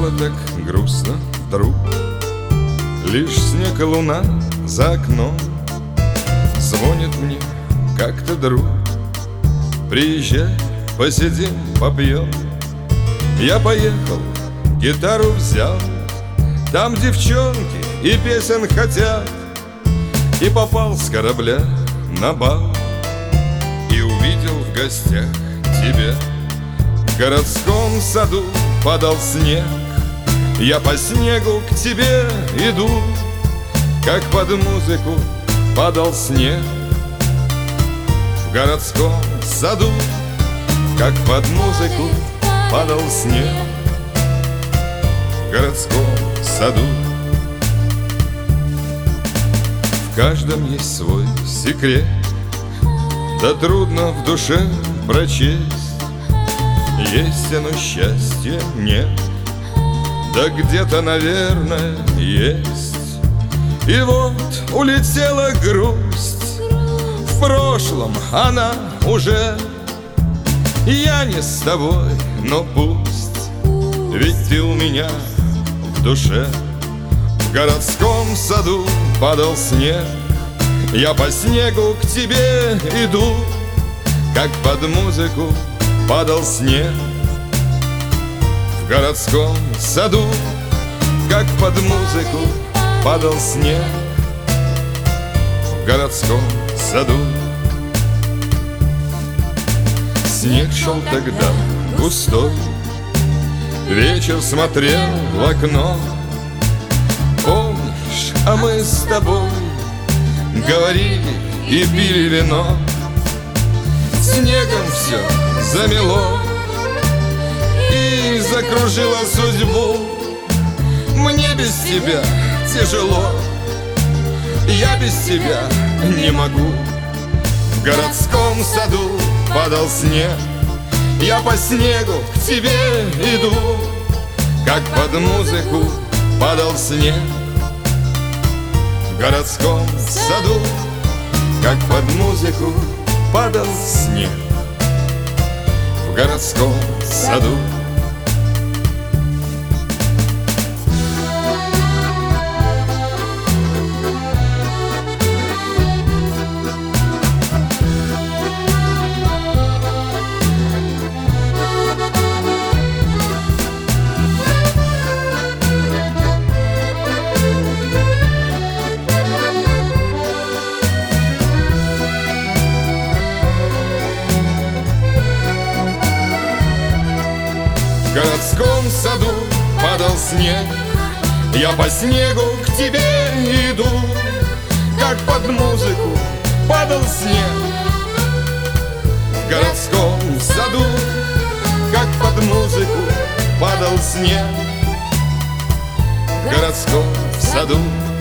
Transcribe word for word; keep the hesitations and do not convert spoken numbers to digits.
Стало так грустно вдруг, лишь снег и луна за окном. Звонит мне как-то друг: приезжай, посидим, попьем. Я поехал, гитару взял, там девчонки и песен хотят. И попал с корабля на бал, и увидел в гостях тебя. В городском саду падал снег, я по снегу к тебе иду, как под музыку падал снег. В городском саду, как под музыку падал снег. В городском саду. В каждом есть свой секрет, да трудно в душе прочесть. Есть оно, счастье нет, да где-то, наверное, есть. И вот улетела грусть, в прошлом она уже. Я не с тобой, но пусть, ведь ты у меня в душе. В городском саду падал снег, я по снегу к тебе иду, как под музыку падал снег. В городском саду, как под музыку падал снег. В городском саду. Снег шел тогда густой, вечер смотрел в окно. Помнишь, а мы с тобой говорили и пили вино. Снегом все замело и закружило судьбу. Мне без тебя тяжело, я без тебя не могу. В городском саду падал снег, я по снегу к тебе иду, как под музыку падал снег. В городском саду, как под музыку падал снег. В городском саду. В городском саду падал снег, я по снегу к тебе иду, как под музыку падал снег. В городском саду, как под музыку падал снег. В городском саду.